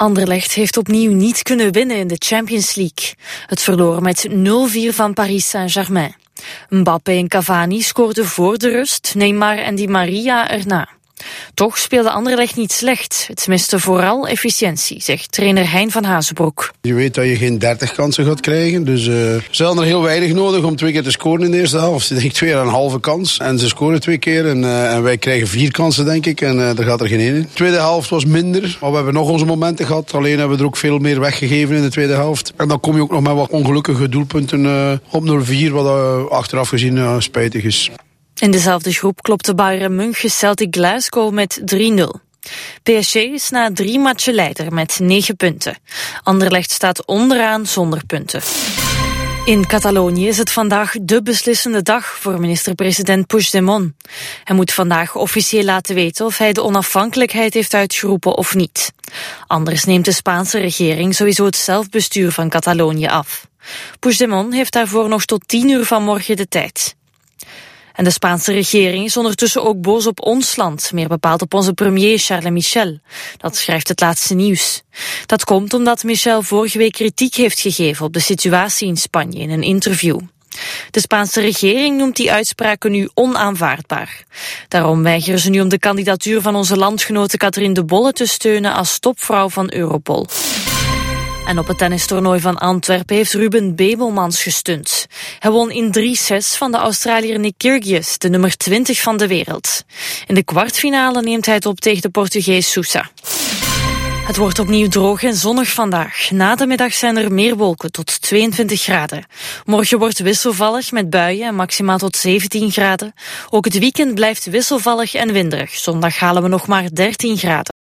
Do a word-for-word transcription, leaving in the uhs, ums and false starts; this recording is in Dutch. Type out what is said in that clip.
Anderlecht heeft opnieuw niet kunnen winnen in de Champions League. Het verloor met nul vier van Paris Saint-Germain. Mbappé en Cavani scoorden voor de rust, Neymar en Di Maria erna. Toch speelde Anderlecht niet slecht. Het miste vooral efficiëntie, zegt trainer Hein van Hazenbroek. Je weet dat je geen dertig kansen gaat krijgen. Dus uh, ze hadden er heel weinig nodig om twee keer te scoren in de eerste helft. Ik denk twee keer een halve kans. En ze scoren twee keer. En, uh, en wij krijgen vier kansen, denk ik. En uh, er gaat er geen één in. De tweede helft was minder. Maar we hebben nog onze momenten gehad. Alleen hebben we er ook veel meer weggegeven in de tweede helft. En dan kom je ook nog met wat ongelukkige doelpunten uh, op nul vier. Wat uh, achteraf gezien uh, spijtig is. In dezelfde groep klopte Bayern München Celtic Glasgow met drie nul. P S G is na drie matchen leider met negen punten. Anderlecht staat onderaan zonder punten. In Catalonië is het vandaag de beslissende dag voor minister-president Puigdemont. Hij moet vandaag officieel laten weten of hij de onafhankelijkheid heeft uitgeroepen of niet. Anders neemt de Spaanse regering sowieso het zelfbestuur van Catalonië af. Puigdemont heeft daarvoor nog tot tien uur vanmorgen de tijd. En de Spaanse regering is ondertussen ook boos op ons land, meer bepaald op onze premier Charles Michel. Dat schrijft het laatste nieuws. Dat komt omdat Michel vorige week kritiek heeft gegeven op de situatie in Spanje in een interview. De Spaanse regering noemt die uitspraken nu onaanvaardbaar. Daarom weigeren ze nu om de kandidatuur van onze landgenote Catherine de Bolle te steunen als topvrouw van Europol. En op het tennistoernooi van Antwerpen heeft Ruben Bebelmans gestunt. Hij won in drie sets van de Australiër Nick Kyrgios, de nummer twintig van de wereld. In de kwartfinale neemt hij het op tegen de Portugees Sousa. Het wordt opnieuw droog en zonnig vandaag. Na de middag zijn er meer wolken tot tweeëntwintig graden. Morgen wordt wisselvallig met buien en maximaal tot zeventien graden. Ook het weekend blijft wisselvallig en winderig. Zondag halen we nog maar dertien graden.